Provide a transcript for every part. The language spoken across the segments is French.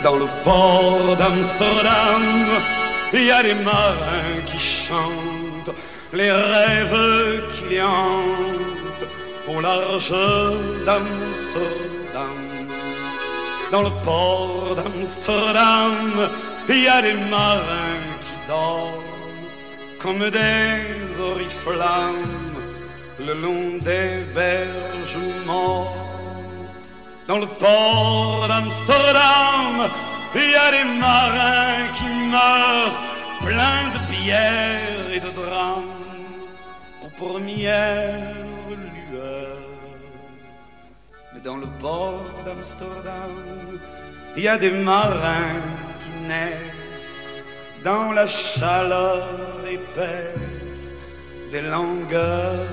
Dans le port d'Amsterdam, il y a des marins qui chantent les rêves qui les hantent au large d'Amsterdam. Dans le port d'Amsterdam, il y a des marins qui dorment comme des oriflammes le long des berges morts. Dans le port d'Amsterdam, il y a des marins qui meurent pleins de bière et de drames aux premières lueurs. Mais dans le port d'Amsterdam, il y a des marins qui naissent dans la chaleur épaisse des longueurs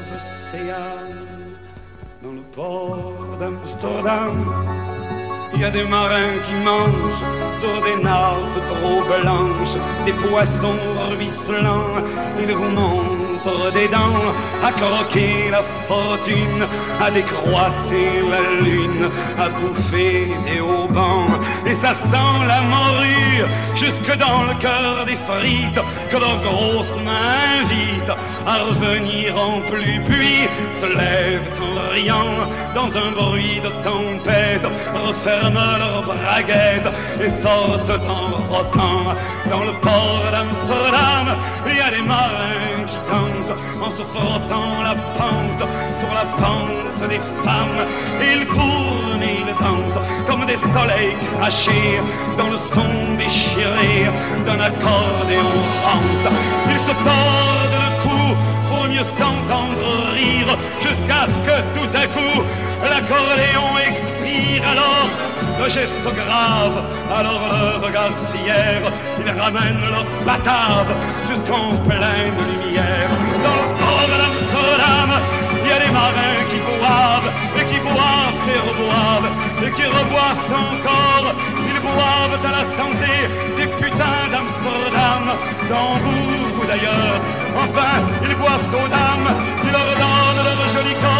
océanes. Dans le port d'Amsterdam, il y a des marins qui mangent sur des nappes trop blanches des poissons ruisselants. Ils vous montrent des dents à croquer la fortune, à décroisser la lune, à bouffer des haubans. Et ça sent la morue jusque dans le cœur des frites que leurs grosses mains invitent à revenir en pluie. Puis se lèvent en riant dans un bruit de tempête, referment leurs braguettes et sortent en rotant. Dans le port d'Amsterdam, il y a des marins qui dansent en se frottant la panse sur la panse des femmes. Ils tournent et ils dansent comme des soleils crachés dans le son déchiré d'un accordéon rance. Ils se tordent le cou pour mieux s'entendre rire jusqu'à ce que tout à coup l'accordéon expire. Alors le geste grave, alors le regard fier, ils ramènent leur batave jusqu'en pleine lumière. Dans le port d'Amsterdam, il y a des marins qui boivent et qui boivent et reboivent et qui reboivent encore. Ils boivent à la santé des putains d'Amsterdam, d'Hambourg ou d'ailleurs. Enfin, ils boivent aux dames qui leur donnent leur joli corps